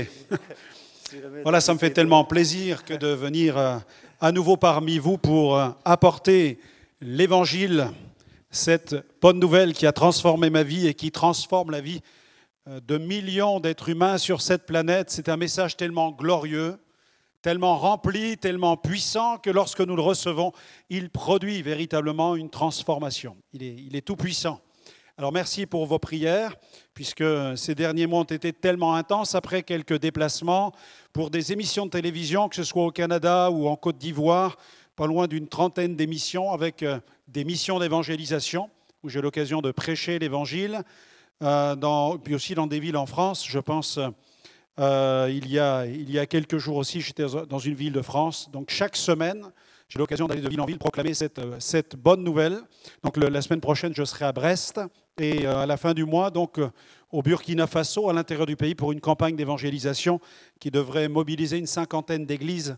Voilà, ça me fait tellement plaisir que de venir à nouveau parmi vous pour apporter l'Évangile, cette bonne nouvelle qui a transformé ma vie et qui transforme la vie de millions d'êtres humains sur cette planète. C'est un message tellement glorieux, tellement rempli, tellement puissant que lorsque nous le recevons, il produit véritablement une transformation. Il est tout puissant. Alors merci pour vos prières, puisque ces derniers mois ont été tellement intenses après quelques déplacements pour des émissions de télévision, que ce soit au Canada ou en Côte d'Ivoire, pas loin d'une trentaine d'émissions avec des missions d'évangélisation, où j'ai l'occasion de prêcher l'Évangile, puis aussi dans des villes en France. Je pense, il y a quelques jours aussi, j'étais dans une ville de France. Donc chaque semaine, j'ai l'occasion d'aller de ville en ville proclamer cette bonne nouvelle. Donc la semaine prochaine, je serai à Brest et à la fin du mois, donc au Burkina Faso, à l'intérieur du pays, pour une campagne d'évangélisation qui devrait mobiliser une cinquantaine d'églises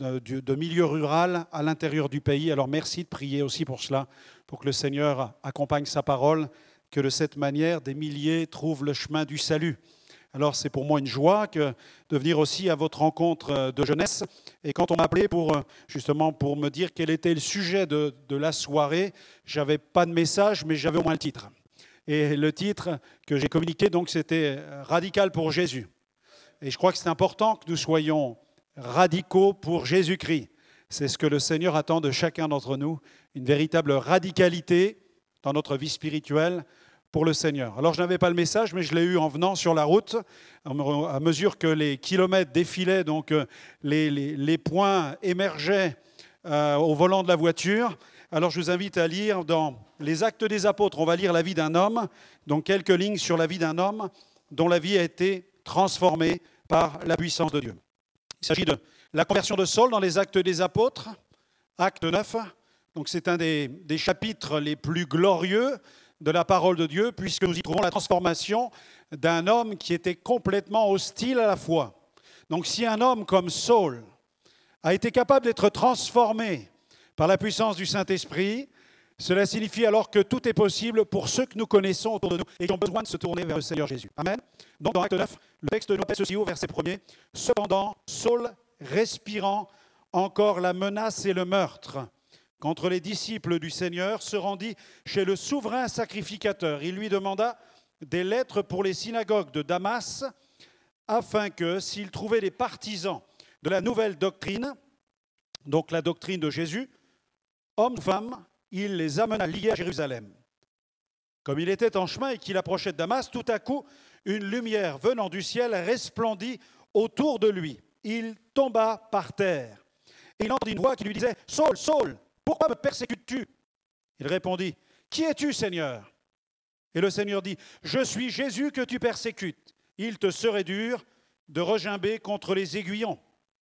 de milieu rural à l'intérieur du pays. Alors merci de prier aussi pour cela, pour que le Seigneur accompagne sa parole, que de cette manière, des milliers trouvent le chemin du salut. Alors c'est pour moi une joie de venir aussi à votre rencontre de jeunesse. Et quand on m'a appelé justement pour me dire quel était le sujet de la soirée, je n'avais pas de message, mais j'avais au moins le titre. Et le titre que j'ai communiqué, donc, c'était « Radical pour Jésus ». Et je crois que c'est important que nous soyons radicaux pour Jésus-Christ. C'est ce que le Seigneur attend de chacun d'entre nous, une véritable radicalité dans notre vie spirituelle pour le Seigneur. Alors, je n'avais pas le message, mais je l'ai eu en venant sur la route, à mesure que les kilomètres défilaient, donc les points émergeaient au volant de la voiture. Alors, je vous invite à lire dans les Actes des Apôtres, on va lire la vie d'un homme, donc quelques lignes sur la vie d'un homme dont la vie a été transformée par la puissance de Dieu. Il s'agit de la conversion de Saul dans les Actes des Apôtres, Acte 9. Donc, c'est un des chapitres les plus glorieux de la parole de Dieu, puisque nous y trouvons la transformation d'un homme qui était complètement hostile à la foi. Donc si un homme comme Saul a été capable d'être transformé par la puissance du Saint-Esprit, cela signifie alors que tout est possible pour ceux que nous connaissons autour de nous et qui ont besoin de se tourner vers le Seigneur Jésus. Amen. Donc dans Acte 9, le texte nous rappelle ceci au verset 1er. « Cependant, Saul, respirant encore la menace et le meurtre, contre les disciples du Seigneur, se rendit chez le souverain sacrificateur. Il lui demanda des lettres pour les synagogues de Damas, afin que, s'il trouvait des partisans de la nouvelle doctrine, donc la doctrine de Jésus, hommes ou femmes, il les amena liés à Jérusalem. Comme il était en chemin et qu'il approchait de Damas, tout à coup, une lumière venant du ciel resplendit autour de lui. Il tomba par terre. Et il entendit une voix qui lui disait « Saul, Saul, pourquoi me persécutes-tu » Il répondit « Qui es-tu, Seigneur » Et le Seigneur dit « Je suis Jésus que tu persécutes. Il te serait dur de regimber contre les aiguillons. »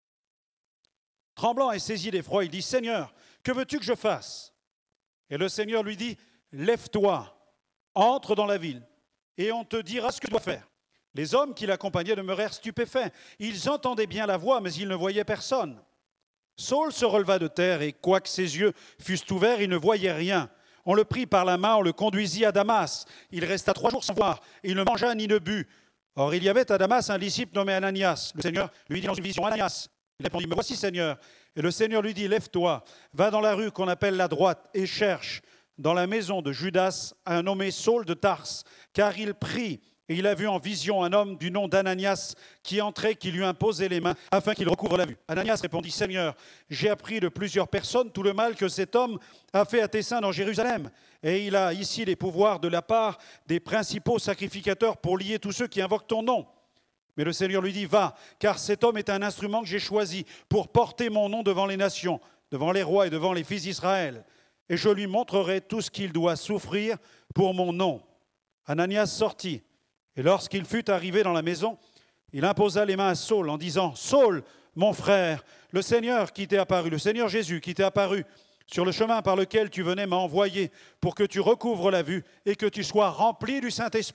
Tremblant et saisi d'effroi, il dit « Seigneur, que veux-tu que je fasse » Et le Seigneur lui dit « Lève-toi, entre dans la ville, et on te dira ce que tu dois faire. » Les hommes qui l'accompagnaient demeurèrent stupéfaits. Ils entendaient bien la voix, mais ils ne voyaient personne. Saul se releva de terre, et quoique ses yeux fussent ouverts, il ne voyait rien. On le prit par la main, on le conduisit à Damas. Il resta 3 jours sans voir, et il ne mangea ni ne but. Or, il y avait à Damas un disciple nommé Ananias. Le Seigneur lui dit dans une vision « Ananias ». Il répondit « Me voici, Seigneur ». Et le Seigneur lui dit « Lève-toi, va dans la rue qu'on appelle la droite, et cherche dans la maison de Judas un nommé Saul de Tarse, car il prie. Et il a vu en vision un homme du nom d'Ananias qui entrait, qui lui imposait les mains afin qu'il recouvre la vue. Ananias répondit « Seigneur, j'ai appris de plusieurs personnes tout le mal que cet homme a fait à tes saints dans Jérusalem. Et il a ici les pouvoirs de la part des principaux sacrificateurs pour lier tous ceux qui invoquent ton nom. » Mais le Seigneur lui dit « Va, car cet homme est un instrument que j'ai choisi pour porter mon nom devant les nations, devant les rois et devant les fils d'Israël. Et je lui montrerai tout ce qu'il doit souffrir pour mon nom. » Ananias sortit. Et lorsqu'il fut arrivé dans la maison, il imposa les mains à Saul en disant « Saul, mon frère, le Seigneur qui t'est apparu, le Seigneur Jésus qui t'est apparu sur le chemin par lequel tu venais m'a envoyé pour que tu recouvres la vue et que tu sois rempli du Saint-Esprit. »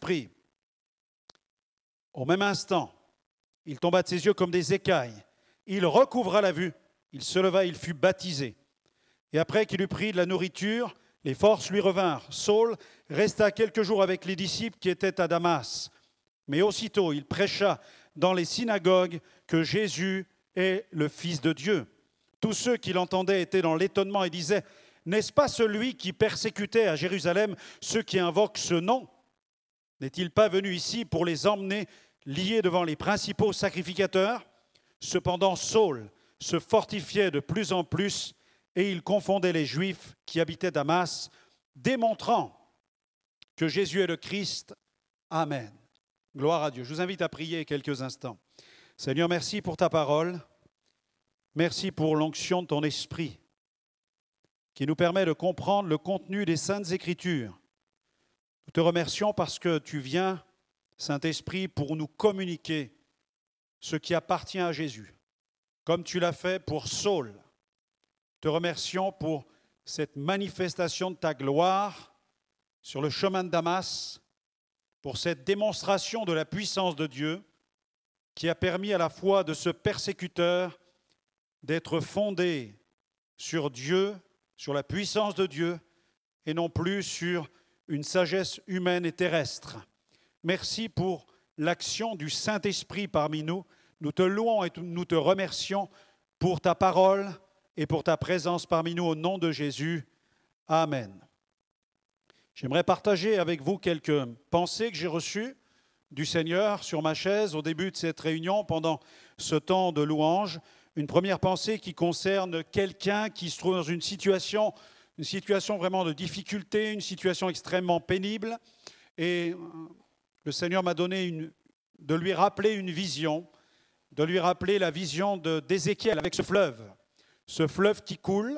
Au même instant, il tomba de ses yeux comme des écailles. Il recouvra la vue, il se leva, il fut baptisé. Et après qu'il eut pris de la nourriture, les forces lui revinrent. Saul resta quelques jours avec les disciples qui étaient à Damas. Mais aussitôt, il prêcha dans les synagogues que Jésus est le Fils de Dieu. Tous ceux qui l'entendaient étaient dans l'étonnement et disaient « N'est-ce pas celui qui persécutait à Jérusalem ceux qui invoquent ce nom ? N'est-il pas venu ici pour les emmener liés devant les principaux sacrificateurs ? » Cependant, Saul se fortifiait de plus en plus et il confondait les Juifs qui habitaient Damas, démontrant que Jésus est le Christ. Amen. Gloire à Dieu. Je vous invite à prier quelques instants. Seigneur, merci pour ta parole. Merci pour l'onction de ton esprit qui nous permet de comprendre le contenu des Saintes Écritures. Nous te remercions parce que tu viens, Saint-Esprit, pour nous communiquer ce qui appartient à Jésus, comme tu l'as fait pour Saul. Nous te remercions pour cette manifestation de ta gloire sur le chemin de Damas, pour cette démonstration de la puissance de Dieu qui a permis à la fois de ce persécuteur d'être fondé sur Dieu, sur la puissance de Dieu, et non plus sur une sagesse humaine et terrestre. Merci pour l'action du Saint-Esprit parmi nous. Nous te louons et nous te remercions pour ta parole et pour ta présence parmi nous au nom de Jésus. Amen. J'aimerais partager avec vous quelques pensées que j'ai reçues du Seigneur sur ma chaise au début de cette réunion pendant ce temps de louange. Une première pensée qui concerne quelqu'un qui se trouve dans une situation vraiment de difficulté, une situation extrêmement pénible. Et le Seigneur m'a donné de lui rappeler une vision, de lui rappeler la vision d'Ézéchiel avec ce fleuve qui coule.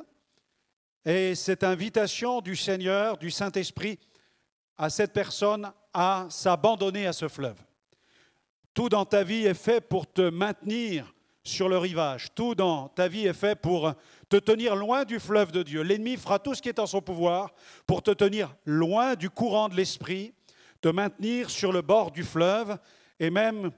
Et cette invitation du Seigneur, du Saint-Esprit, à cette personne à s'abandonner à ce fleuve. Tout dans ta vie est fait pour te maintenir sur le rivage. Tout dans ta vie est fait pour te tenir loin du fleuve de Dieu. L'ennemi fera tout ce qui est en son pouvoir pour te tenir loin du courant de l'esprit, te maintenir sur le bord du fleuve et même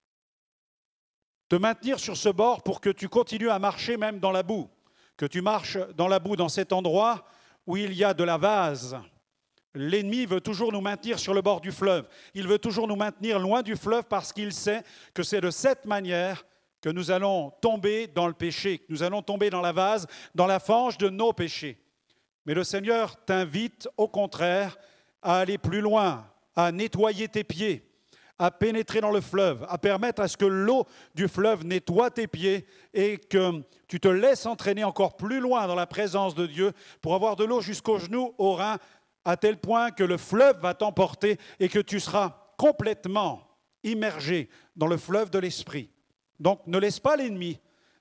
te maintenir sur ce bord pour que tu continues à marcher même dans la boue, que tu marches dans la boue dans cet endroit où il y a de la vase. L'ennemi veut toujours nous maintenir sur le bord du fleuve. Il veut toujours nous maintenir loin du fleuve parce qu'il sait que c'est de cette manière que nous allons tomber dans le péché, que nous allons tomber dans la vase, dans la fange de nos péchés. Mais le Seigneur t'invite au contraire à aller plus loin, à nettoyer tes pieds, à pénétrer dans le fleuve, à permettre à ce que l'eau du fleuve nettoie tes pieds et que tu te laisses entraîner encore plus loin dans la présence de Dieu pour avoir de l'eau jusqu'aux genoux, aux reins, à tel point que le fleuve va t'emporter et que tu seras complètement immergé dans le fleuve de l'Esprit. Donc ne laisse pas l'ennemi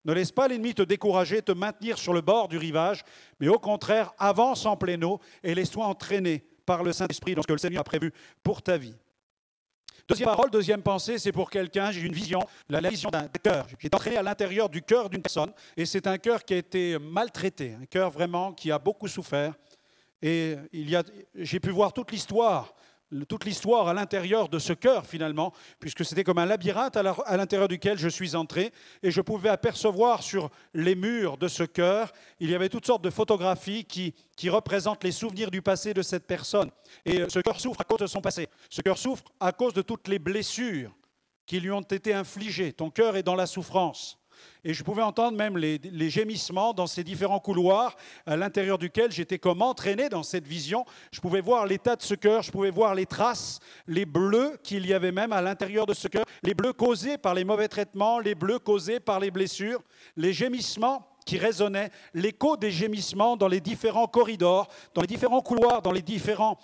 te décourager, te maintenir sur le bord du rivage, mais au contraire, avance en pleine eau et laisse-toi entraîner par le Saint-Esprit dans ce que le Seigneur a prévu pour ta vie. Deuxième parole, deuxième pensée, c'est pour quelqu'un, j'ai une vision, la vision d'un cœur. J'ai entraîné à l'intérieur du cœur d'une personne et c'est un cœur qui a été maltraité, un cœur vraiment qui a beaucoup souffert. Et j'ai pu voir toute l'histoire à l'intérieur de ce cœur finalement, puisque c'était comme un labyrinthe à l'intérieur duquel je suis entré, et je pouvais apercevoir sur les murs de ce cœur, il y avait toutes sortes de photographies qui représentent les souvenirs du passé de cette personne. Et ce cœur souffre à cause de son passé, ce cœur souffre à cause de toutes les blessures qui lui ont été infligées. Ton cœur est dans la souffrance. Et je pouvais entendre même les gémissements dans ces différents couloirs à l'intérieur duquel j'étais comme entraîné dans cette vision. Je pouvais voir l'état de ce cœur, je pouvais voir les traces, les bleus qu'il y avait même à l'intérieur de ce cœur, les bleus causés par les mauvais traitements, les bleus causés par les blessures, les gémissements qui résonnaient, l'écho des gémissements dans les différents corridors, dans les différents couloirs, dans les différentes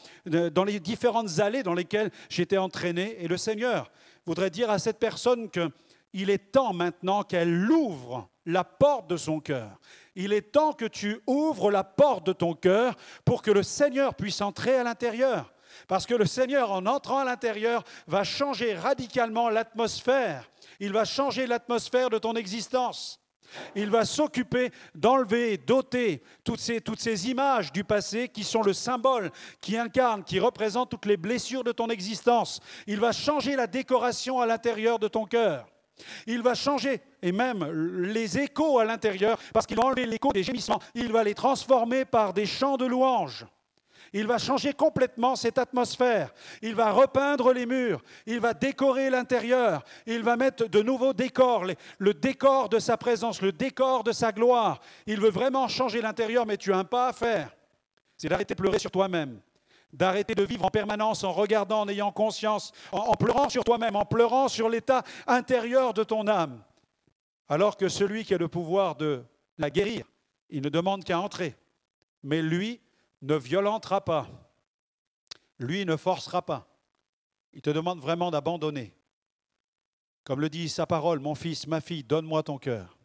allées dans lesquelles j'étais entraîné. Et le Seigneur voudrait dire à cette personne que il est temps maintenant qu'elle ouvre la porte de son cœur. Il est temps que tu ouvres la porte de ton cœur pour que le Seigneur puisse entrer à l'intérieur. Parce que le Seigneur, en entrant à l'intérieur, va changer radicalement l'atmosphère. Il va changer l'atmosphère de ton existence. Il va s'occuper d'enlever, d'ôter toutes ces images du passé qui sont le symbole, qui incarnent, qui représentent toutes les blessures de ton existence. Il va changer la décoration à l'intérieur de ton cœur. Il va changer, et même les échos à l'intérieur, parce qu'il va enlever l'écho des gémissements. Il va les transformer par des chants de louange. Il va changer complètement cette atmosphère. Il va repeindre les murs. Il va décorer l'intérieur. Il va mettre de nouveaux décors, le décor de sa présence, le décor de sa gloire. Il veut vraiment changer l'intérieur, mais tu as un pas à faire. C'est d'arrêter de pleurer sur toi-même. D'arrêter de vivre en permanence en regardant, en ayant conscience, en pleurant sur toi-même, en pleurant sur l'état intérieur de ton âme. Alors que celui qui a le pouvoir de la guérir, il ne demande qu'à entrer. Mais lui ne violentera pas. Lui ne forcera pas. Il te demande vraiment d'abandonner. Comme le dit sa parole, mon fils, ma fille, donne-moi ton cœur.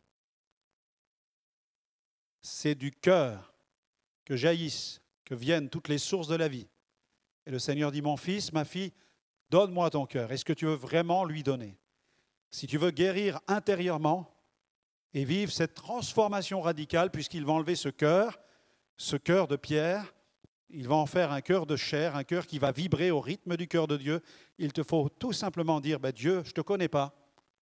C'est du cœur que jaillissent, que viennent toutes les sources de la vie. Et le Seigneur dit, mon fils, ma fille, donne-moi ton cœur. Est-ce que tu veux vraiment lui donner? Si tu veux guérir intérieurement et vivre cette transformation radicale, puisqu'il va enlever ce cœur de pierre, il va en faire un cœur de chair, un cœur qui va vibrer au rythme du cœur de Dieu. Il te faut tout simplement dire, Dieu, je ne te connais pas,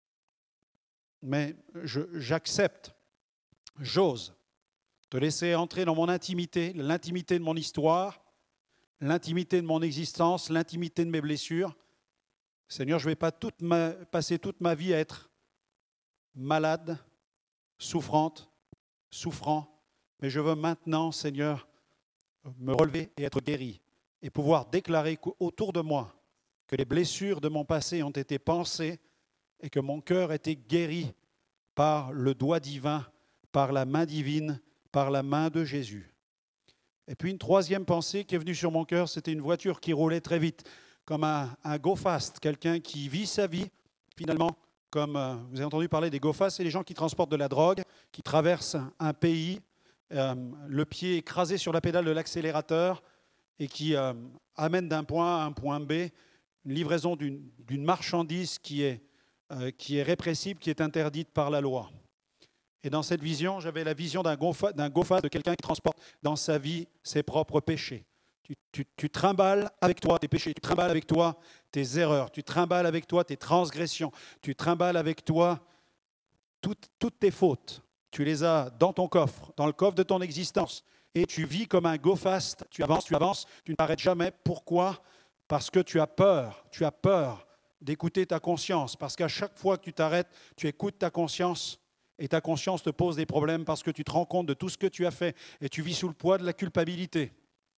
mais j'accepte, j'ose te laisser entrer dans mon intimité, l'intimité de mon histoire, l'intimité de mon existence, l'intimité de mes blessures. Seigneur, je ne vais pas passer toute ma vie à être malade, souffrante, souffrant, mais je veux maintenant, Seigneur, me relever et être guéri et pouvoir déclarer autour de moi que les blessures de mon passé ont été pansées et que mon cœur a été guéri par le doigt divin, par la main divine, par la main de Jésus. Et puis une troisième pensée qui est venue sur mon cœur, c'était une voiture qui roulait très vite, comme un go fast, quelqu'un qui vit sa vie, finalement, comme vous avez entendu parler des go fast, c'est les gens qui transportent de la drogue, qui traversent un pays, le pied écrasé sur la pédale de l'accélérateur et qui amènent d'un point A à un point B une livraison d'une marchandise qui est répressible, qui est interdite par la loi. Et dans cette vision, j'avais la vision d'un go fast, de quelqu'un qui transporte dans sa vie ses propres péchés. Tu trimbales avec toi tes péchés, tu trimbales avec toi tes erreurs, tu trimbales avec toi tes transgressions, tu trimbales avec toi toutes tes fautes. Tu les as dans ton coffre, dans le coffre de ton existence. Et tu vis comme un go fast, tu avances, tu ne t'arrêtes jamais. Pourquoi? Parce que tu as peur d'écouter ta conscience. Parce qu'à chaque fois que tu t'arrêtes, tu écoutes ta conscience. Et ta conscience te pose des problèmes parce que tu te rends compte de tout ce que tu as fait et tu vis sous le poids de la culpabilité.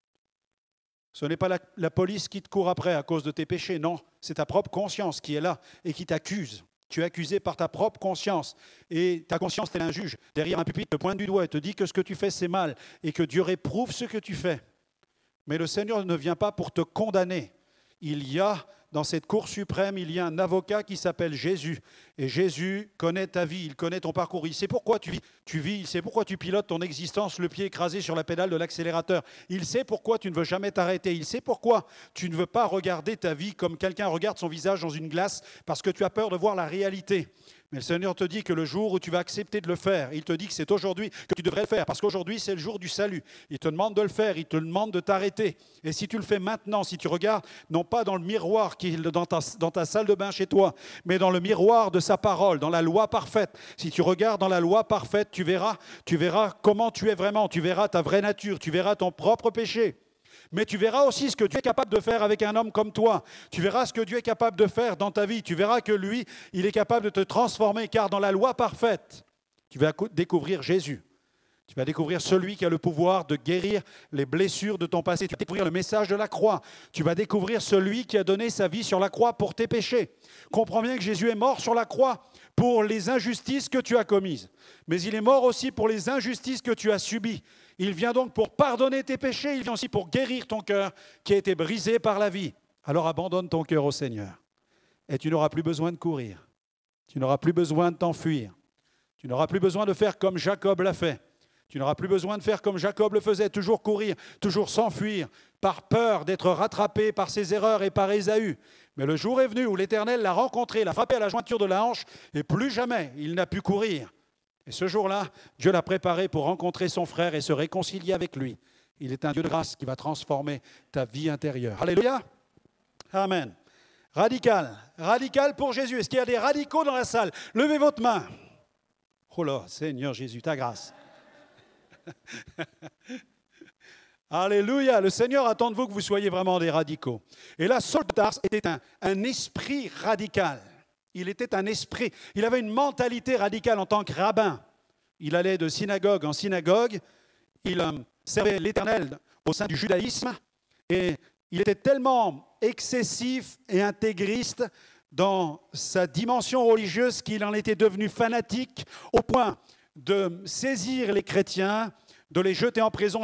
Ce n'est pas la police qui te court après à cause de tes péchés, non, c'est ta propre conscience qui est là et qui t'accuse. Tu es accusé par ta propre conscience et ta conscience, tel un juge, derrière un pupitre, te pointe du doigt et te dit que ce que tu fais, c'est mal et que Dieu réprouve ce que tu fais. Mais le Seigneur ne vient pas pour te condamner. Il y a, dans cette cour suprême, il y a un avocat qui s'appelle Jésus. Et Jésus connaît ta vie, il connaît ton parcours. Il sait pourquoi tu vis, il sait pourquoi tu pilotes ton existence, le pied écrasé sur la pédale de l'accélérateur. Il sait pourquoi tu ne veux jamais t'arrêter. Il sait pourquoi tu ne veux pas regarder ta vie comme quelqu'un regarde son visage dans une glace parce que tu as peur de voir la réalité. Mais le Seigneur te dit que le jour où tu vas accepter de le faire, il te dit que c'est aujourd'hui que tu devrais le faire, parce qu'aujourd'hui c'est le jour du salut. Il te demande de le faire, il te demande de t'arrêter. Et si tu le fais maintenant, si tu regardes, non pas dans le miroir qui est dans ta salle de bain chez toi, mais dans le miroir de sa parole, dans la loi parfaite. Si tu regardes dans la loi parfaite, tu verras comment tu es vraiment, tu verras ta vraie nature, tu verras ton propre péché. Mais tu verras aussi ce que Dieu est capable de faire avec un homme comme toi. Tu verras ce que Dieu est capable de faire dans ta vie. Tu verras que lui, il est capable de te transformer, car dans la loi parfaite, tu vas découvrir Jésus. Tu vas découvrir celui qui a le pouvoir de guérir les blessures de ton passé. Tu vas découvrir le message de la croix. Tu vas découvrir celui qui a donné sa vie sur la croix pour tes péchés. Comprends bien que Jésus est mort sur la croix pour les injustices que tu as commises. Mais il est mort aussi pour les injustices que tu as subies. Il vient donc pour pardonner tes péchés. Il vient aussi pour guérir ton cœur qui a été brisé par la vie. Alors abandonne ton cœur au Seigneur. Et tu n'auras plus besoin de courir. Tu n'auras plus besoin de t'enfuir. Tu n'auras plus besoin de faire comme Jacob l'a fait. Tu n'auras plus besoin de faire comme Jacob le faisait, toujours courir, toujours s'enfuir, par peur d'être rattrapé par ses erreurs et par Ésaü. Mais le jour est venu où l'Éternel l'a rencontré, l'a frappé à la jointure de la hanche, et plus jamais il n'a pu courir. Et ce jour-là, Dieu l'a préparé pour rencontrer son frère et se réconcilier avec lui. Il est un Dieu de grâce qui va transformer ta vie intérieure. Alléluia. Amen. Radical. Radical pour Jésus. Est-ce qu'il y a des radicaux dans la salle? Levez votre main. Oh là, Seigneur Jésus, ta grâce. Alléluia, le Seigneur attend de vous que vous soyez vraiment des radicaux. Et là, Saul de Tarse était un esprit radical. Il était un esprit, il avait une mentalité radicale en tant que rabbin. Il allait de synagogue en synagogue, il servait l'Éternel au sein du judaïsme et il était tellement excessif et intégriste dans sa dimension religieuse qu'il en était devenu fanatique au point de saisir les chrétiens, de les jeter en prison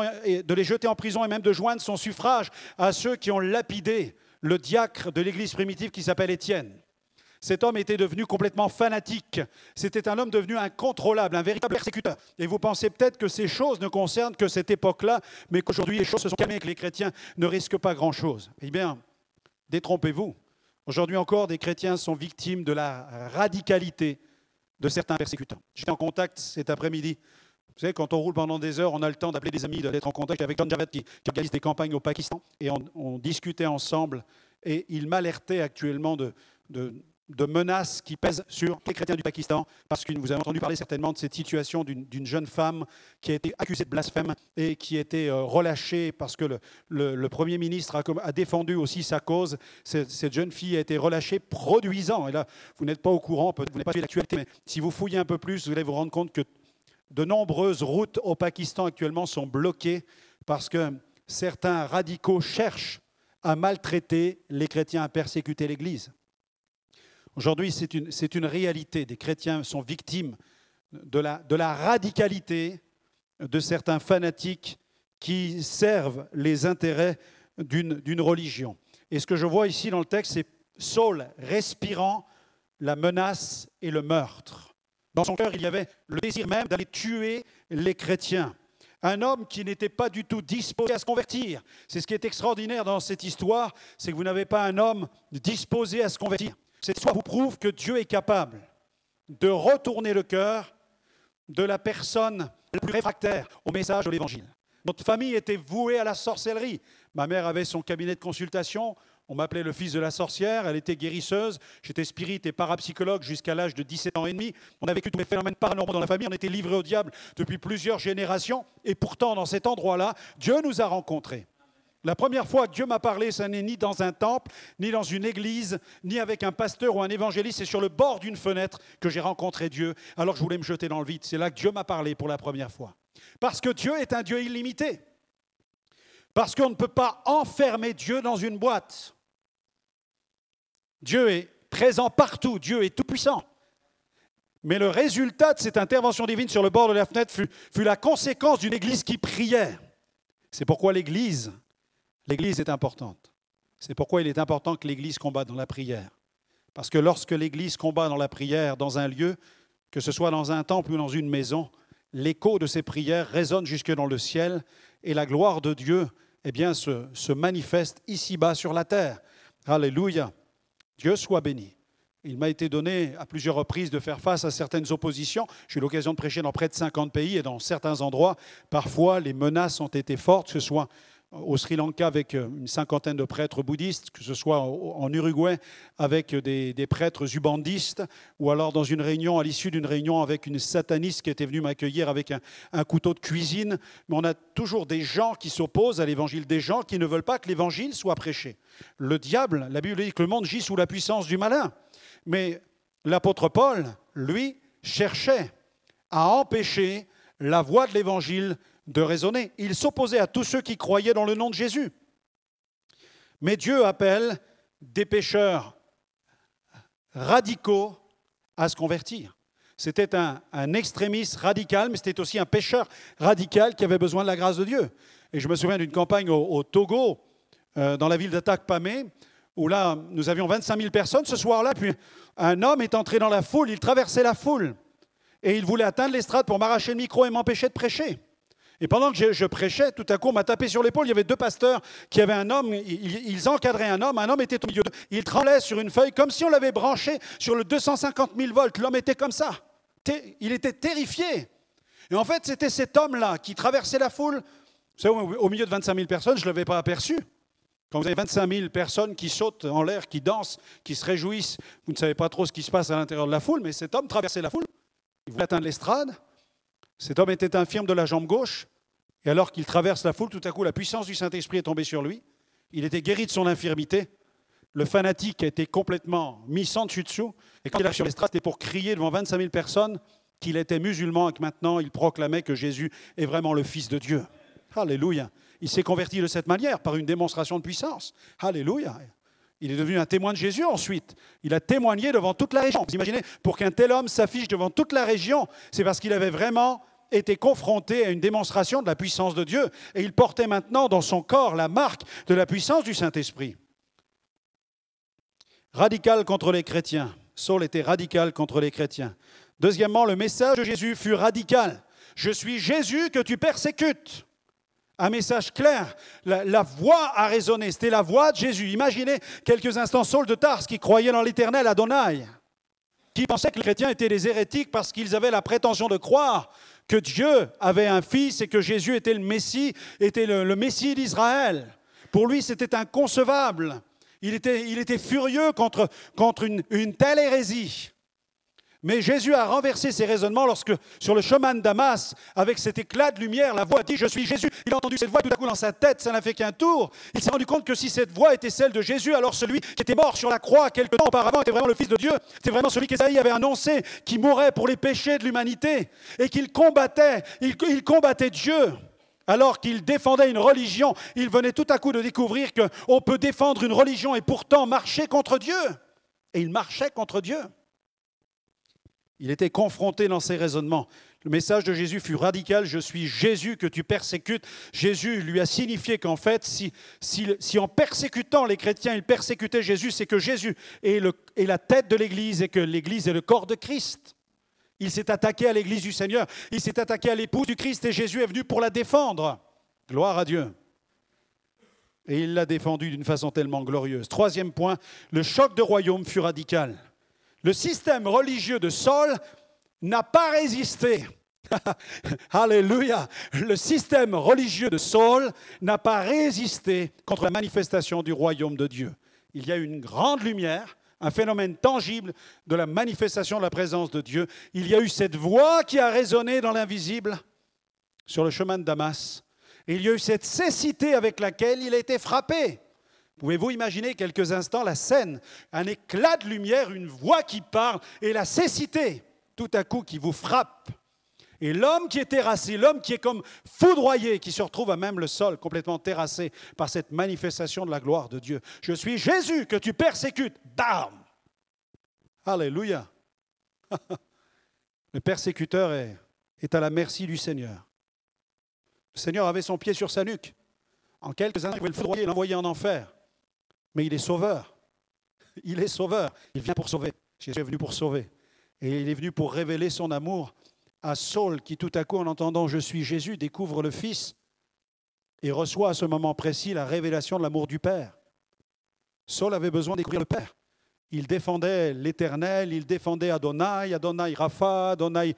et même de joindre son suffrage à ceux qui ont lapidé le diacre de l'église primitive qui s'appelle Étienne. Cet homme était devenu complètement fanatique. C'était un homme devenu incontrôlable, un véritable persécuteur. Et vous pensez peut-être que ces choses ne concernent que cette époque-là, mais qu'aujourd'hui les choses se sont calmées et que les chrétiens ne risquent pas grand-chose. Eh bien, détrompez-vous. Aujourd'hui encore, des chrétiens sont victimes de la radicalité de certains persécutants. J'étais en contact cet après-midi. Vous savez, quand on roule pendant des heures, on a le temps d'appeler des amis, d'être en contact avec John Javed qui organise des campagnes au Pakistan. Et on discutait ensemble. Et il m'alertait actuellement de menaces qui pèsent sur les chrétiens du Pakistan, parce que vous avez entendu parler certainement de cette situation d'une jeune femme qui a été accusée de blasphème et qui a été relâchée parce que le Premier ministre a défendu aussi sa cause. Cette jeune fille a été relâchée produisant. Et là, vous n'êtes pas au courant, peut-être vous n'avez pas suivi l'actualité, mais si vous fouillez un peu plus, vous allez vous rendre compte que de nombreuses routes au Pakistan actuellement sont bloquées parce que certains radicaux cherchent à maltraiter les chrétiens, à persécuter l'Église. Aujourd'hui, c'est une réalité. Des chrétiens sont victimes de la radicalité de certains fanatiques qui servent les intérêts d'une religion. Et ce que je vois ici dans le texte, c'est Saul respirant la menace et le meurtre. Dans son cœur, il y avait le désir même d'aller tuer les chrétiens. Un homme qui n'était pas du tout disposé à se convertir. C'est ce qui est extraordinaire dans cette histoire, c'est que vous n'avez pas un homme disposé à se convertir. Cette histoire vous prouve que Dieu est capable de retourner le cœur de la personne la plus réfractaire au message de l'Évangile. Notre famille était vouée à la sorcellerie. Ma mère avait son cabinet de consultation. On m'appelait le fils de la sorcière. Elle était guérisseuse. J'étais spirit et parapsychologue jusqu'à l'âge de 17 ans et demi. On a vécu tous les phénomènes paranormaux dans la famille. On était livrés au diable depuis plusieurs générations. Et pourtant, dans cet endroit-là, Dieu nous a rencontrés. La première fois que Dieu m'a parlé, ça n'est ni dans un temple, ni dans une église, ni avec un pasteur ou un évangéliste. C'est sur le bord d'une fenêtre que j'ai rencontré Dieu. Alors je voulais me jeter dans le vide. C'est là que Dieu m'a parlé pour la première fois. Parce que Dieu est un Dieu illimité. Parce qu'on ne peut pas enfermer Dieu dans une boîte. Dieu est présent partout. Dieu est tout-puissant. Mais le résultat de cette intervention divine sur le bord de la fenêtre fut la conséquence d'une église qui priait. C'est pourquoi l'Église est importante. C'est pourquoi il est important que l'Église combatte dans la prière. Parce que lorsque l'Église combat dans la prière, dans un lieu, que ce soit dans un temple ou dans une maison, l'écho de ces prières résonne jusque dans le ciel et la gloire de Dieu se manifeste ici-bas sur la terre. Alléluia. Dieu soit béni. Il m'a été donné à plusieurs reprises de faire face à certaines oppositions. J'ai eu l'occasion de prêcher dans près de 50 pays et dans certains endroits, parfois les menaces ont été fortes, que ce soit au Sri Lanka avec une cinquantaine de prêtres bouddhistes, que ce soit en Uruguay avec des prêtres ubandistes, ou alors dans une réunion, à l'issue d'une réunion avec une sataniste qui était venue m'accueillir avec un couteau de cuisine. Mais on a toujours des gens qui s'opposent à l'évangile, des gens qui ne veulent pas que l'évangile soit prêché. Le diable, la Bible dit que le monde gît sous la puissance du malin. Mais l'apôtre Paul, lui, cherchait à empêcher la voix de l'évangile de résonner. Il s'opposait à tous ceux qui croyaient dans le nom de Jésus. Mais Dieu appelle des pécheurs radicaux à se convertir. C'était un extrémiste radical, mais c'était aussi un pécheur radical qui avait besoin de la grâce de Dieu. Et je me souviens d'une campagne au Togo, dans la ville d'Atakpamé, où là, nous avions 25 000 personnes ce soir-là, puis un homme est entré dans la foule, il traversait la foule, et il voulait atteindre l'estrade pour m'arracher le micro et m'empêcher de prêcher. Et pendant que je prêchais, tout à coup, on m'a tapé sur l'épaule. Il y avait deux pasteurs qui avaient un homme, ils encadraient un homme était au milieu d'eux. Il tremblait sur une feuille comme si on l'avait branché sur le 250 000 volts. L'homme était comme ça. Il était terrifié. Et en fait, c'était cet homme-là qui traversait la foule. Vous savez, au milieu de 25 000 personnes, je ne l'avais pas aperçu. Quand vous avez 25 000 personnes qui sautent en l'air, qui dansent, qui se réjouissent, vous ne savez pas trop ce qui se passe à l'intérieur de la foule, mais cet homme traversait la foule. Il voulait atteindre l'estrade. Cet homme était infirme de la jambe gauche, Et alors qu'il traverse la foule, tout à coup, la puissance du Saint-Esprit est tombée sur lui. Il était guéri de son infirmité. Le fanatique a été complètement mis sans dessus-dessous. Et quand il arrive sur l'estrade, c'était pour crier devant 25 000 personnes qu'il était musulman et que maintenant, il proclamait que Jésus est vraiment le Fils de Dieu. Alléluia. Il s'est converti de cette manière, par une démonstration de puissance. Alléluia. Il est devenu un témoin de Jésus ensuite. Il a témoigné devant toute la région. Vous imaginez, pour qu'un tel homme s'affiche devant toute la région, c'est parce qu'il avait vraiment été confronté à une démonstration de la puissance de Dieu. Et il portait maintenant dans son corps la marque de la puissance du Saint-Esprit. Radical contre les chrétiens. Saul était radical contre les chrétiens. Deuxièmement, le message de Jésus fut radical. Je suis Jésus que tu persécutes. Un message clair. La voix a résonné. C'était la voix de Jésus. Imaginez quelques instants Saul de Tarse qui croyait dans l'Éternel Adonai, qui pensait que les chrétiens étaient des hérétiques parce qu'ils avaient la prétention de croire que Dieu avait un fils et que Jésus était le Messie, était le Messie d'Israël. Pour lui, c'était inconcevable. Il était furieux contre une telle hérésie. Mais Jésus a renversé ses raisonnements lorsque, sur le chemin de Damas, avec cet éclat de lumière, la voix dit « Je suis Jésus ». Il a entendu cette voix tout à coup dans sa tête, ça n'a fait qu'un tour. Il s'est rendu compte que si cette voix était celle de Jésus, alors celui qui était mort sur la croix quelque temps auparavant était vraiment le Fils de Dieu. C'était vraiment celui qu'Ésaïe avait annoncé, qui mourait pour les péchés de l'humanité et qu'il combattait. Il combattait Dieu. Alors qu'il défendait une religion, il venait tout à coup de découvrir qu'on peut défendre une religion et pourtant marcher contre Dieu. Et il marchait contre Dieu. Il était confronté dans ses raisonnements. Le message de Jésus fut radical. Je suis Jésus que tu persécutes. Jésus lui a signifié qu'en fait, si en persécutant les chrétiens, il persécutait Jésus, c'est que Jésus est la tête de l'Église et que l'Église est le corps de Christ. Il s'est attaqué à l'Église du Seigneur. Il s'est attaqué à l'épouse du Christ et Jésus est venu pour la défendre. Gloire à Dieu. Et il l'a défendue d'une façon tellement glorieuse. Troisième point, le choc de royaume fut radical. Le système religieux de Saul n'a pas résisté. Alléluia. Le système religieux de Saul n'a pas résisté contre la manifestation du royaume de Dieu. Il y a eu une grande lumière, un phénomène tangible de la manifestation de la présence de Dieu. Il y a eu cette voix qui a résonné dans l'invisible sur le chemin de Damas. Et il y a eu cette cécité avec laquelle il a été frappé. Pouvez-vous imaginer quelques instants la scène, un éclat de lumière, une voix qui parle et la cécité, tout à coup, qui vous frappe. Et l'homme qui est terrassé, l'homme qui est comme foudroyé, qui se retrouve à même le sol, complètement terrassé par cette manifestation de la gloire de Dieu. Je suis Jésus que tu persécutes. Bam! Alléluia! Le persécuteur est à la merci du Seigneur. Le Seigneur avait son pied sur sa nuque. En quelques instants, il pouvait le foudroyer et l'envoyer en enfer. Mais il est sauveur. Il est sauveur. Il vient pour sauver. Jésus est venu pour sauver. Et il est venu pour révéler son amour à Saul, qui tout à coup, en entendant « Je suis Jésus », découvre le Fils et reçoit à ce moment précis la révélation de l'amour du Père. Saul avait besoin de découvrir le Père. Il défendait l'Éternel, il défendait Adonai, Adonai Rapha, Adonai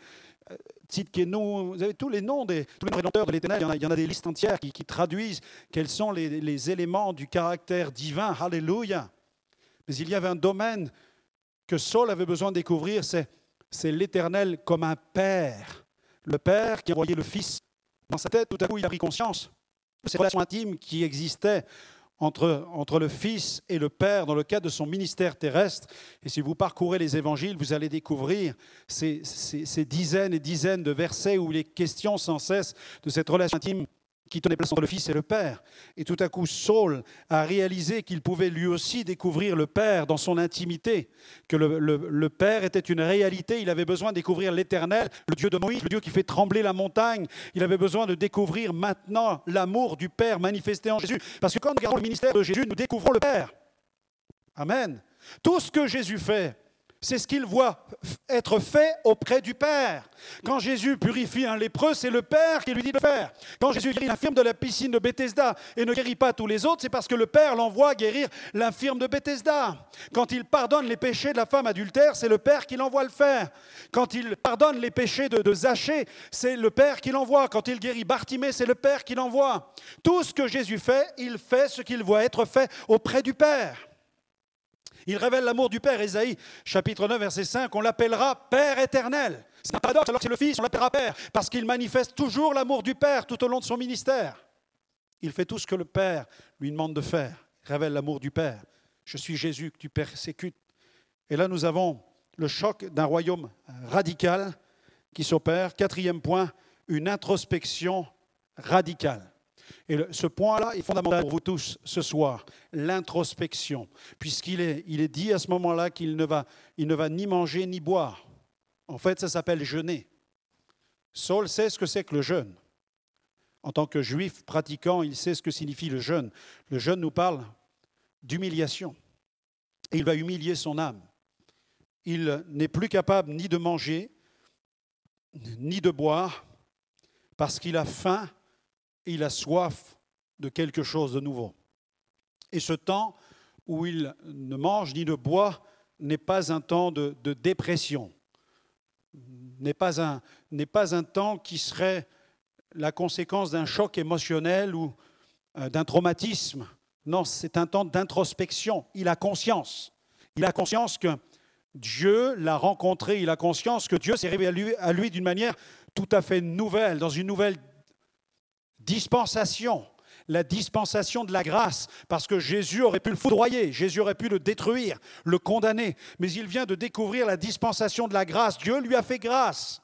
Tzidkenu. Vous avez tous les noms tous les rédempteurs de l'Éternel. Il y en a des listes entières qui traduisent quels sont les éléments du caractère divin. Alléluia. Mais il y avait un domaine que Saul avait besoin de découvrir, c'est l'Éternel comme un Père. Le Père qui envoyait le Fils. Dans sa tête, tout à coup, il a pris conscience de ces relations intimes qui existaient entre le Fils et le Père dans le cadre de son ministère terrestre. Et si vous parcourez les évangiles, vous allez découvrir ces dizaines et dizaines de versets où il est question sans cesse de cette relation intime qui tenait place entre le Fils et le Père. Et tout à coup, Saul a réalisé qu'il pouvait lui aussi découvrir le Père dans son intimité, que le Père était une réalité. Il avait besoin de découvrir l'Éternel, le Dieu de Moïse, le Dieu qui fait trembler la montagne. Il avait besoin de découvrir maintenant l'amour du Père manifesté en Jésus. Parce que quand nous regardons le ministère de Jésus, nous découvrons le Père. Amen. Tout ce que Jésus fait, c'est ce qu'il voit être fait auprès du Père. Quand Jésus purifie un lépreux, c'est le Père qui lui dit de le faire. Quand Jésus guérit l'infirme de la piscine de Bethesda et ne guérit pas tous les autres, c'est parce que le Père l'envoie guérir l'infirme de Bethesda. Quand il pardonne les péchés de la femme adultère, c'est le Père qui l'envoie le faire. Quand il pardonne les péchés de Zachée, c'est le Père qui l'envoie. Quand il guérit Bartimée, c'est le Père qui l'envoie. Tout ce que Jésus fait, il fait ce qu'il voit être fait auprès du Père. Il révèle l'amour du Père. Ésaïe, chapitre 9, verset 5, on l'appellera Père éternel. C'est un paradoxe alors que c'est le Fils, on l'appellera Père, parce qu'il manifeste toujours l'amour du Père tout au long de son ministère. Il fait tout ce que le Père lui demande de faire. Il révèle l'amour du Père. Je suis Jésus que tu persécutes. Et là, nous avons le choc d'un royaume radical qui s'opère. Quatrième point, une introspection radicale. Et ce point-là est fondamental pour vous tous ce soir, l'introspection, puisqu'il est dit à ce moment-là qu'il ne va ni manger ni boire. En fait, ça s'appelle jeûner. Saul sait ce que c'est que le jeûne. En tant que juif pratiquant, il sait ce que signifie le jeûne. Le jeûne nous parle d'humiliation. Et il va humilier son âme. Il n'est plus capable ni de manger, ni de boire, parce qu'il a faim et il a soif de quelque chose de nouveau. Et ce temps où il ne mange ni ne boit n'est pas un temps de dépression, n'est pas un temps qui serait la conséquence d'un choc émotionnel ou d'un traumatisme. Non, c'est un temps d'introspection. Il a conscience. Il a conscience que Dieu l'a rencontré. Il a conscience que Dieu s'est révélé à lui d'une manière tout à fait nouvelle, dans une nouvelle dispensation. La dispensation de la grâce, parce que Jésus aurait pu le foudroyer, Jésus aurait pu le détruire, le condamner. Mais il vient de découvrir la dispensation de la grâce. Dieu lui a fait grâce.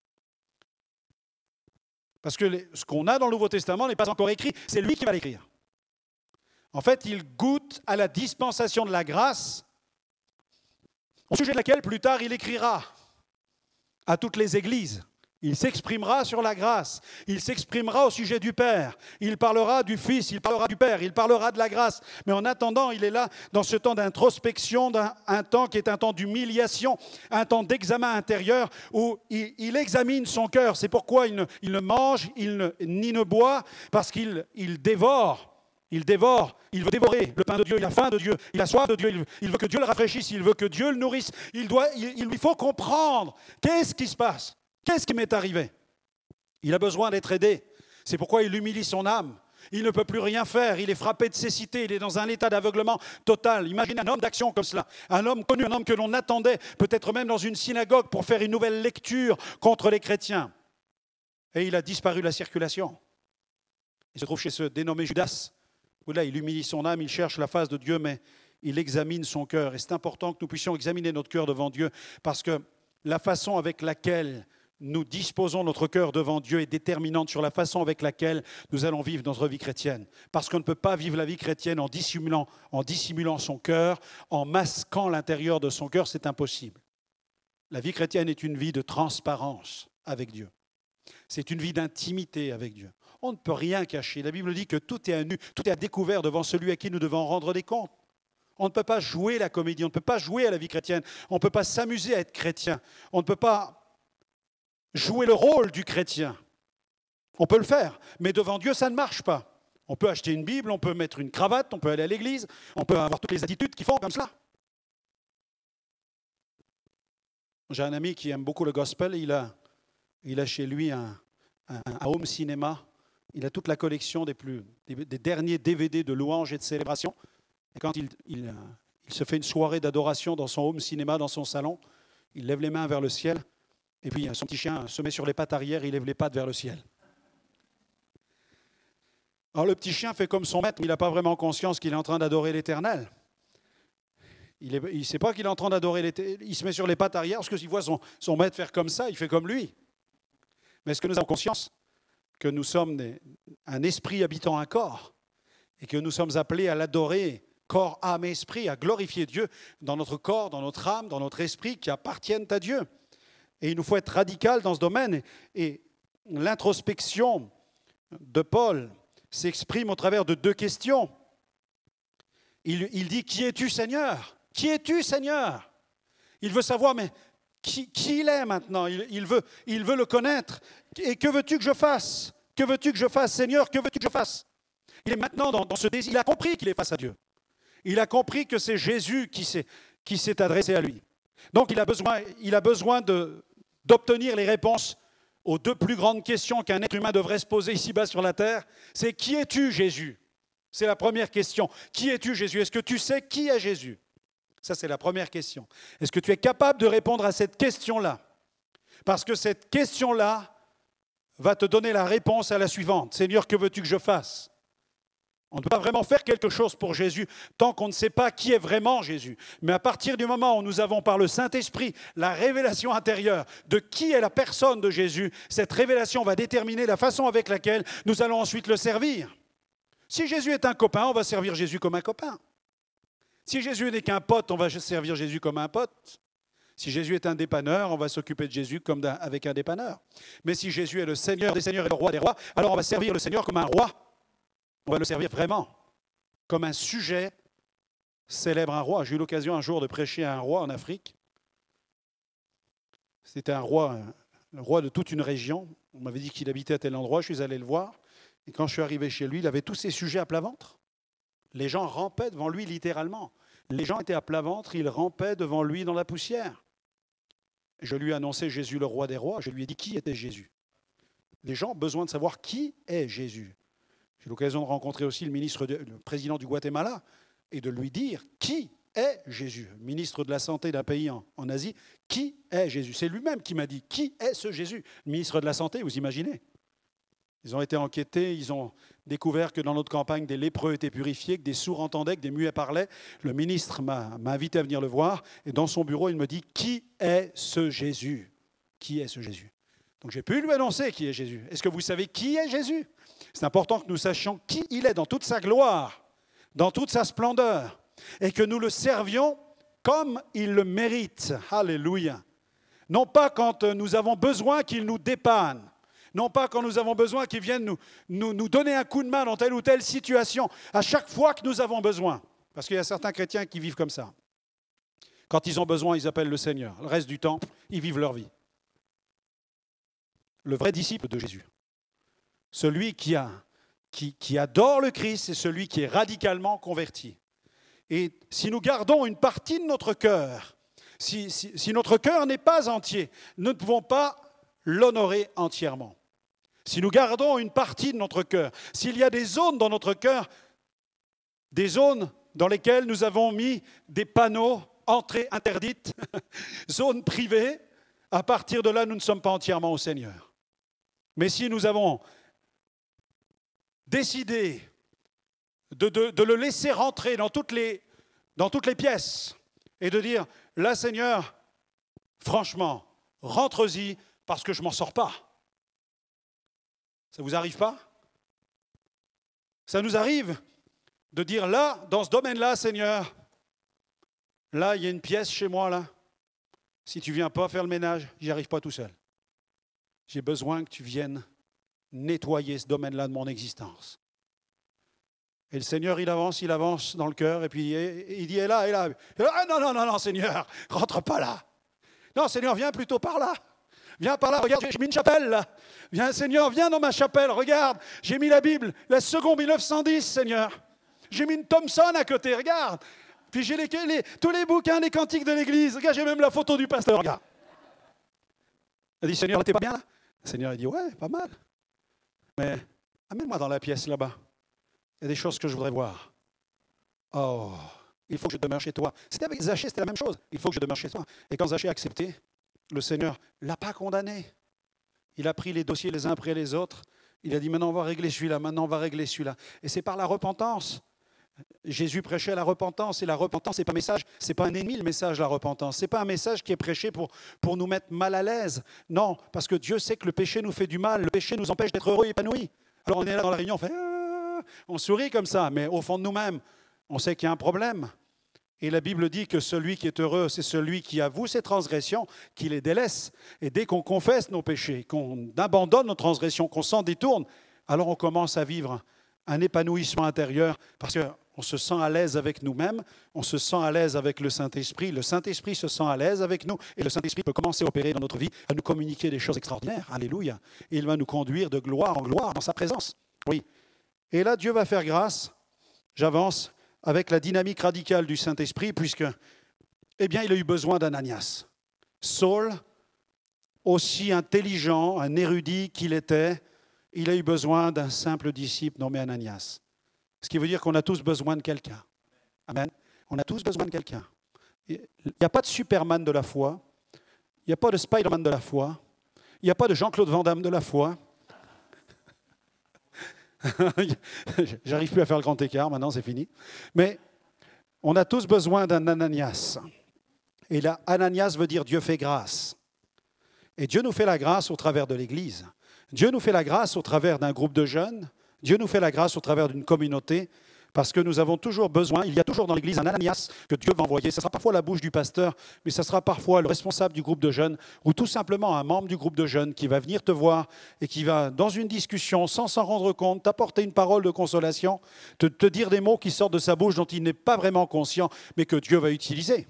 Parce que ce qu'on a dans le Nouveau Testament n'est pas encore écrit, c'est lui qui va l'écrire. En fait, il goûte à la dispensation de la grâce, au sujet de laquelle plus tard il écrira à toutes les églises. Il s'exprimera sur la grâce, il s'exprimera au sujet du Père, il parlera du Fils, il parlera du Père, il parlera de la grâce. Mais en attendant, il est là dans ce temps d'introspection, un temps qui est un temps d'humiliation, un temps d'examen intérieur où il examine son cœur. C'est pourquoi il ne mange, ni ne boit, parce qu'il dévore. Il dévore, il veut dévorer le pain de Dieu, il a faim de Dieu, il a soif de Dieu, il veut que Dieu le rafraîchisse, il veut que Dieu le nourrisse. Il lui faut comprendre qu'est-ce qui se passe. Qu'est-ce qui m'est arrivé? Il a besoin d'être aidé. C'est pourquoi il humilie son âme. Il ne peut plus rien faire. Il est frappé de cécité. Il est dans un état d'aveuglement total. Imaginez un homme d'action comme cela. Un homme connu, un homme que l'on attendait, peut-être même dans une synagogue pour faire une nouvelle lecture contre les chrétiens. Et il a disparu de la circulation. Il se trouve chez ce dénommé Judas, où là, il humilie son âme, il cherche la face de Dieu, mais il examine son cœur. Et c'est important que nous puissions examiner notre cœur devant Dieu, parce que la façon avec laquelle nous disposons notre cœur devant Dieu est déterminante sur la façon avec laquelle nous allons vivre notre vie chrétienne. Parce qu'on ne peut pas vivre la vie chrétienne en dissimulant son cœur, en masquant l'intérieur de son cœur, c'est impossible. La vie chrétienne est une vie de transparence avec Dieu. C'est une vie d'intimité avec Dieu. On ne peut rien cacher. La Bible dit que tout est à nu, tout est à découvert devant celui à qui nous devons rendre des comptes. On ne peut pas jouer la comédie, on ne peut pas jouer à la vie chrétienne, on ne peut pas s'amuser à être chrétien, on ne peut pas jouer le rôle du chrétien. On peut le faire, mais devant Dieu, ça ne marche pas. On peut acheter une Bible, on peut mettre une cravate, on peut aller à l'église, on peut avoir toutes les attitudes qui font comme cela. J'ai un ami qui aime beaucoup le gospel, il a chez lui un home cinéma. Il a toute la collection des derniers DVD de louanges et de célébrations. Et quand il se fait une soirée d'adoration dans son home cinéma, dans son salon, il lève les mains vers le ciel, et puis son petit chien se met sur les pattes arrière, il lève les pattes vers le ciel. Alors le petit chien fait comme son maître, il n'a pas vraiment conscience qu'il est en train d'adorer l'Éternel. Il ne sait pas qu'il est en train d'adorer l'Éternel, il se met sur les pattes arrière, parce que s'il voit son maître faire comme ça, il fait comme lui. Mais est-ce que nous avons conscience que nous sommes un esprit habitant un corps et que nous sommes appelés à l'adorer, corps, âme et esprit, à glorifier Dieu dans notre corps, dans notre âme, dans notre esprit qui appartiennent à Dieu. Et il nous faut être radical dans ce domaine. Et l'introspection de Paul s'exprime au travers de deux questions. Il dit « Qui es-tu, Seigneur ? Qui es-tu, Seigneur ?» Il veut savoir, mais qui il est maintenant. Il veut le connaître. Et que veux-tu que je fasse ? Que veux-tu que je fasse, Seigneur ? Que veux-tu que je fasse ? Il est maintenant dans ce désir. Il a compris qu'il est face à Dieu. Il a compris que c'est Jésus qui s'est adressé à lui. Donc il a besoin d'obtenir les réponses aux deux plus grandes questions qu'un être humain devrait se poser ici-bas sur la terre. C'est « Qui es-tu, Jésus ?» C'est la première question. Qui es-tu, Jésus ? Est-ce que tu sais qui est Jésus ? Ça, c'est la première question. Est-ce que tu es capable de répondre à cette question-là ? Parce que cette question-là va te donner la réponse à la suivante. Seigneur, que veux-tu que je fasse? On ne peut pas vraiment faire quelque chose pour Jésus tant qu'on ne sait pas qui est vraiment Jésus. Mais à partir du moment où nous avons par le Saint-Esprit la révélation intérieure de qui est la personne de Jésus, cette révélation va déterminer la façon avec laquelle nous allons ensuite le servir. Si Jésus est un copain, on va servir Jésus comme un copain. Si Jésus n'est qu'un pote, on va servir Jésus comme un pote. Si Jésus est un dépanneur, on va s'occuper de Jésus comme avec un dépanneur. Mais si Jésus est le Seigneur des seigneurs et le roi des rois, alors on va servir le Seigneur comme un roi. On va le servir vraiment, comme un sujet célèbre un roi. J'ai eu l'occasion un jour de prêcher à un roi en Afrique. C'était un roi, le roi de toute une région. On m'avait dit qu'il habitait à tel endroit, je suis allé le voir. Et quand je suis arrivé chez lui, il avait tous ses sujets à plat ventre. Les gens rampaient devant lui littéralement. Les gens étaient à plat ventre, ils rampaient devant lui dans la poussière. Je lui ai annoncé Jésus, le roi des rois. Je lui ai dit qui était Jésus. Les gens ont besoin de savoir qui est Jésus. J'ai eu l'occasion de rencontrer aussi le président du Guatemala et de lui dire qui est Jésus. Le ministre de la Santé d'un pays en Asie, qui est Jésus? C'est lui-même qui m'a dit qui est ce Jésus? Le ministre de la Santé, vous imaginez? Ils ont été enquêtés, ils ont découvert que dans notre campagne, des lépreux étaient purifiés, que des sourds entendaient, que des muets parlaient. Le ministre m'a invité à venir le voir et dans son bureau, il me dit qui est ce Jésus? Qui est ce Jésus? Donc j'ai pu lui annoncer qui est Jésus. Est-ce que vous savez qui est Jésus? C'est important que nous sachions qui il est dans toute sa gloire, dans toute sa splendeur, et que nous le servions comme il le mérite. Alléluia. Non pas quand nous avons besoin qu'il nous dépanne, non pas quand nous avons besoin qu'il vienne nous donner un coup de main dans telle ou telle situation, à chaque fois que nous avons besoin. Parce qu'il y a certains chrétiens qui vivent comme ça. Quand ils ont besoin, ils appellent le Seigneur. Le reste du temps, ils vivent leur vie. Le vrai disciple de Jésus, celui qui adore le Christ, c'est celui qui est radicalement converti. Et si nous gardons une partie de notre cœur, si notre cœur n'est pas entier, nous ne pouvons pas l'honorer entièrement. Si nous gardons une partie de notre cœur, s'il y a des zones dans notre cœur, des zones dans lesquelles nous avons mis des panneaux, entrée interdite, zones privées, à partir de là, nous ne sommes pas entièrement au Seigneur. Mais si nous avons décidé de le laisser rentrer dans toutes les pièces et de dire, là Seigneur, franchement, rentre-y parce que je ne m'en sors pas. Ça ne vous arrive pas? Ça nous arrive de dire, là, dans ce domaine-là, Seigneur, là, il y a une pièce chez moi, là. Si tu ne viens pas faire le ménage, j'y arrive pas tout seul. J'ai besoin que tu viennes nettoyer ce domaine-là de mon existence. Et le Seigneur, il avance dans le cœur, et puis il dit, et là. Ah non, Seigneur, rentre pas là. Non, Seigneur, viens plutôt par là. Viens par là, regarde, j'ai mis une chapelle là. Viens, Seigneur, viens dans ma chapelle, regarde. J'ai mis la Bible, la seconde 1910, Seigneur. J'ai mis une Thompson à côté, regarde. Puis j'ai tous les bouquins des cantiques de l'église. Regarde, j'ai même la photo du pasteur, regarde. Il dit, Seigneur, t'es pas bien là? Le Seigneur, il dit, ouais, pas mal. Mais amène-moi dans la pièce là-bas. Il y a des choses que je voudrais voir. Oh, il faut que je demeure chez toi. C'était avec Zachée, c'était la même chose. Il faut que je demeure chez toi. Et quand Zachée a accepté, le Seigneur ne l'a pas condamné. Il a pris les dossiers les uns après les autres. Il a dit, maintenant on va régler celui-là, maintenant on va régler celui-là. Et c'est par la repentance. Jésus prêchait la repentance, et la repentance, ce n'est pas un message, c'est pas un ennemi le message, la repentance. Ce n'est pas un message qui est prêché pour nous mettre mal à l'aise. Non, parce que Dieu sait que le péché nous fait du mal, le péché nous empêche d'être heureux et épanouis. Alors on est là dans la réunion, on fait on sourit comme ça, mais au fond de nous-mêmes, on sait qu'il y a un problème. Et la Bible dit que celui qui est heureux, c'est celui qui avoue ses transgressions, qui les délaisse. Et dès qu'on confesse nos péchés, qu'on abandonne nos transgressions, qu'on s'en détourne, alors on commence à vivre un épanouissement intérieur parce qu'on se sent à l'aise avec nous-mêmes, on se sent à l'aise avec le Saint-Esprit, le Saint-Esprit se sent à l'aise avec nous et le Saint-Esprit peut commencer à opérer dans notre vie, à nous communiquer des choses extraordinaires. Alléluia. Et il va nous conduire de gloire en gloire dans sa présence. Oui. Et là, Dieu va faire grâce. J'avance avec la dynamique radicale du Saint-Esprit, puisque, eh bien, il a eu besoin d'Ananias. Saul, aussi intelligent, un érudit qu'il était, il a eu besoin d'un simple disciple nommé Ananias. Ce qui veut dire qu'on a tous besoin de quelqu'un. Amen. On a tous besoin de quelqu'un. Il n'y a pas de Superman de la foi. Il n'y a pas de Spider-Man de la foi. Il n'y a pas de Jean-Claude Van Damme de la foi. J'arrive plus à faire le grand écart, maintenant c'est fini. Mais on a tous besoin d'un Ananias. Et là, Ananias veut dire Dieu fait grâce. Et Dieu nous fait la grâce au travers de l'Église. Dieu nous fait la grâce au travers d'un groupe de jeunes. Dieu nous fait la grâce au travers d'une communauté. Parce que nous avons toujours besoin, il y a toujours dans l'Église un Ananias que Dieu va envoyer. Ce sera parfois la bouche du pasteur, mais ce sera parfois le responsable du groupe de jeunes ou tout simplement un membre du groupe de jeunes qui va venir te voir et qui va, dans une discussion, sans s'en rendre compte, t'apporter une parole de consolation, te dire des mots qui sortent de sa bouche dont il n'est pas vraiment conscient, mais que Dieu va utiliser.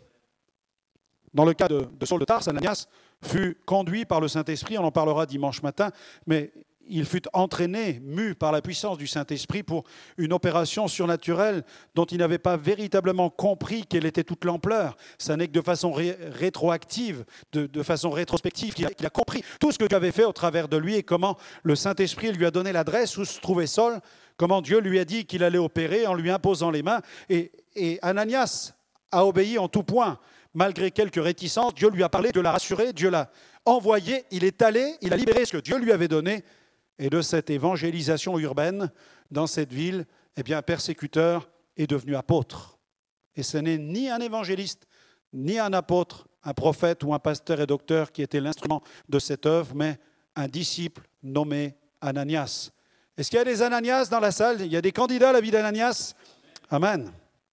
Dans le cas de Saul de Tarse, Ananias fut conduit par le Saint-Esprit, on en parlera dimanche matin, mais il fut entraîné, mu par la puissance du Saint-Esprit pour une opération surnaturelle dont il n'avait pas véritablement compris quelle était toute l'ampleur. Ça n'est que de façon rétroactive, de façon rétrospective, qu'il a compris tout ce que Dieu avait fait au travers de lui et comment le Saint-Esprit lui a donné l'adresse où se trouvait Saul, comment Dieu lui a dit qu'il allait opérer en lui imposant les mains. Et Ananias a obéi en tout point. Malgré quelques réticences, Dieu lui a parlé, Dieu l'a rassuré, Dieu l'a envoyé, il est allé, il a libéré ce que Dieu lui avait donné. Et de cette évangélisation urbaine dans cette ville, eh bien, un persécuteur est devenu apôtre. Et ce n'est ni un évangéliste, ni un apôtre, un prophète ou un pasteur et docteur qui était l'instrument de cette œuvre, mais un disciple nommé Ananias. Est-ce qu'il y a des Ananias dans la salle? Il y a des candidats à la vie d'Ananias? Amen.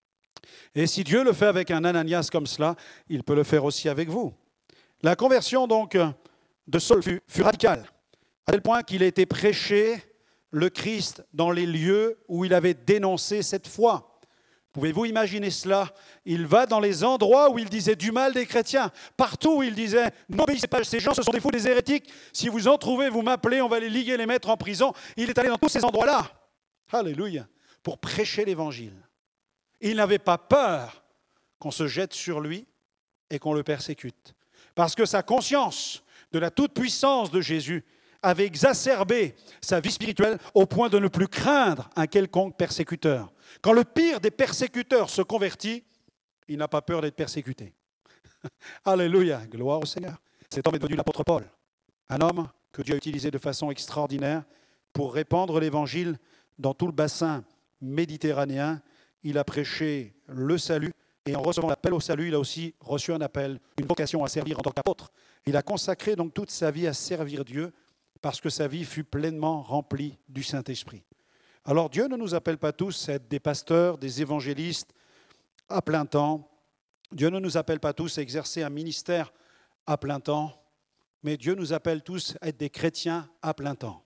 Et si Dieu le fait avec un Ananias comme cela, il peut le faire aussi avec vous. La conversion donc de Saul fut radicale, à tel point qu'il a été prêché le Christ dans les lieux où il avait dénoncé cette foi. Pouvez-vous imaginer cela? Il va dans les endroits où il disait du mal des chrétiens. Partout où il disait « N'obéissez pas, ces gens, ce sont des fous, des hérétiques. Si vous en trouvez, vous m'appelez, on va les liguer, les mettre en prison. » Il est allé dans tous ces endroits-là, alléluia, pour prêcher l'évangile. Il n'avait pas peur qu'on se jette sur lui et qu'on le persécute. Parce que sa conscience de la toute-puissance de Jésus avait exacerbé sa vie spirituelle au point de ne plus craindre un quelconque persécuteur. Quand le pire des persécuteurs se convertit, il n'a pas peur d'être persécuté. Alléluia, gloire au Seigneur. Cet homme est devenu l'apôtre Paul, un homme que Dieu a utilisé de façon extraordinaire pour répandre l'évangile dans tout le bassin méditerranéen. Il a prêché le salut et en recevant l'appel au salut, il a aussi reçu un appel, une vocation à servir en tant qu'apôtre. Il a consacré donc toute sa vie à servir Dieu parce que sa vie fut pleinement remplie du Saint-Esprit. Alors Dieu ne nous appelle pas tous à être des pasteurs, des évangélistes à plein temps. Dieu ne nous appelle pas tous à exercer un ministère à plein temps, mais Dieu nous appelle tous à être des chrétiens à plein temps.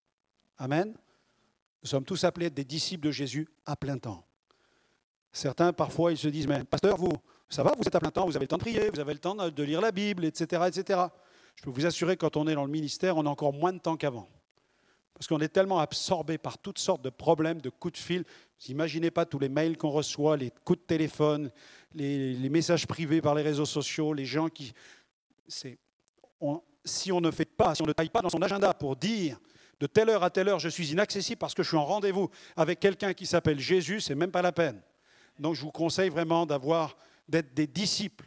Amen. Nous sommes tous appelés à être des disciples de Jésus à plein temps. Certains, parfois, ils se disent « Mais pasteur, ça va, vous êtes à plein temps, vous avez le temps de prier, vous avez le temps de lire la Bible, etc. etc. » Je peux vous assurer, quand on est dans le ministère, on a encore moins de temps qu'avant. Parce qu'on est tellement absorbé par toutes sortes de problèmes, de coups de fil. Vous n'imaginez pas tous les mails qu'on reçoit, les coups de téléphone, les messages privés par les réseaux sociaux, les gens qui... si on ne fait pas, si on ne taille pas dans son agenda pour dire de telle heure à telle heure, je suis inaccessible parce que je suis en rendez-vous avec quelqu'un qui s'appelle Jésus, c'est même pas la peine. Donc je vous conseille vraiment d'être des disciples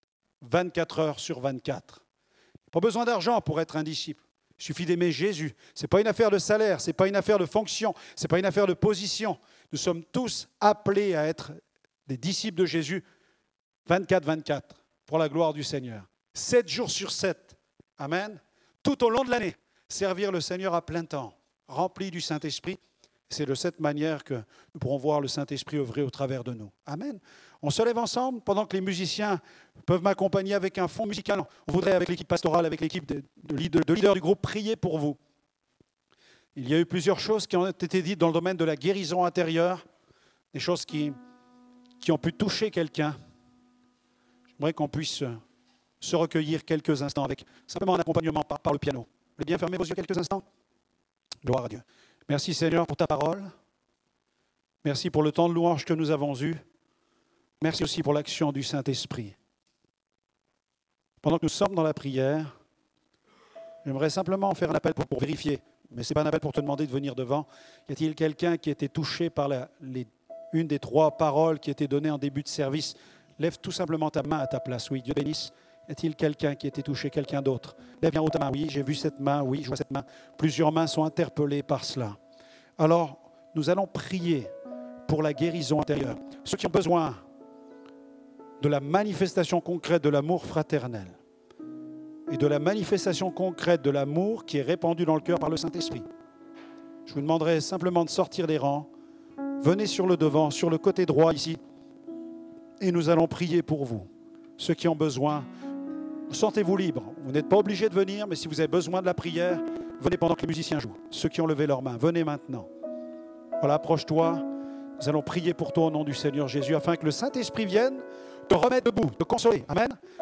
24 heures sur 24. Pas besoin d'argent pour être un disciple. Il suffit d'aimer Jésus. Ce n'est pas une affaire de salaire, ce n'est pas une affaire de fonction, ce n'est pas une affaire de position. Nous sommes tous appelés à être des disciples de Jésus 24-24 pour la gloire du Seigneur. 7 jours sur 7. Amen. Tout au long de l'année, servir le Seigneur à plein temps, rempli du Saint-Esprit. C'est de cette manière que nous pourrons voir le Saint-Esprit œuvrer au travers de nous. Amen. On se lève ensemble pendant que les musiciens peuvent m'accompagner avec un fond musical. On voudrait, avec l'équipe pastorale, avec l'équipe de leaders du groupe, prier pour vous. Il y a eu plusieurs choses qui ont été dites dans le domaine de la guérison intérieure, des choses qui ont pu toucher quelqu'un. J'aimerais qu'on puisse se recueillir quelques instants avec simplement un accompagnement par le piano. Vous voulez bien fermer vos yeux quelques instants? Gloire à Dieu. Merci Seigneur pour ta parole. Merci pour le temps de louange que nous avons eu. Merci aussi pour l'action du Saint-Esprit. Pendant que nous sommes dans la prière, j'aimerais simplement faire un appel pour vérifier, mais ce n'est pas un appel pour te demander de venir devant. Y a-t-il quelqu'un qui a été touché par une des 3 paroles qui étaient données en début de service? Lève tout simplement ta main à ta place. Oui, Dieu bénisse. Y a-t-il quelqu'un qui a été touché, quelqu'un d'autre? Lève bien haut ta main. Oui, j'ai vu cette main. Oui, je vois cette main. Plusieurs mains sont interpellées par cela. Alors, nous allons prier pour la guérison intérieure. Ceux qui ont besoin de la manifestation concrète de l'amour fraternel et de la manifestation concrète de l'amour qui est répandu dans le cœur par le Saint-Esprit. Je vous demanderai simplement de sortir des rangs. Venez sur le devant, sur le côté droit ici, et nous allons prier pour vous. Ceux qui ont besoin, sentez-vous libre. Vous n'êtes pas obligés de venir, mais si vous avez besoin de la prière, venez pendant que les musiciens jouent. Ceux qui ont levé leurs mains, venez maintenant. Voilà, approche-toi. Nous allons prier pour toi au nom du Seigneur Jésus, afin que le Saint-Esprit vienne te remettre debout, te consoler. Amen.